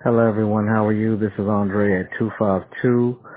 Hello, everyone. How are you? This is Andre at 252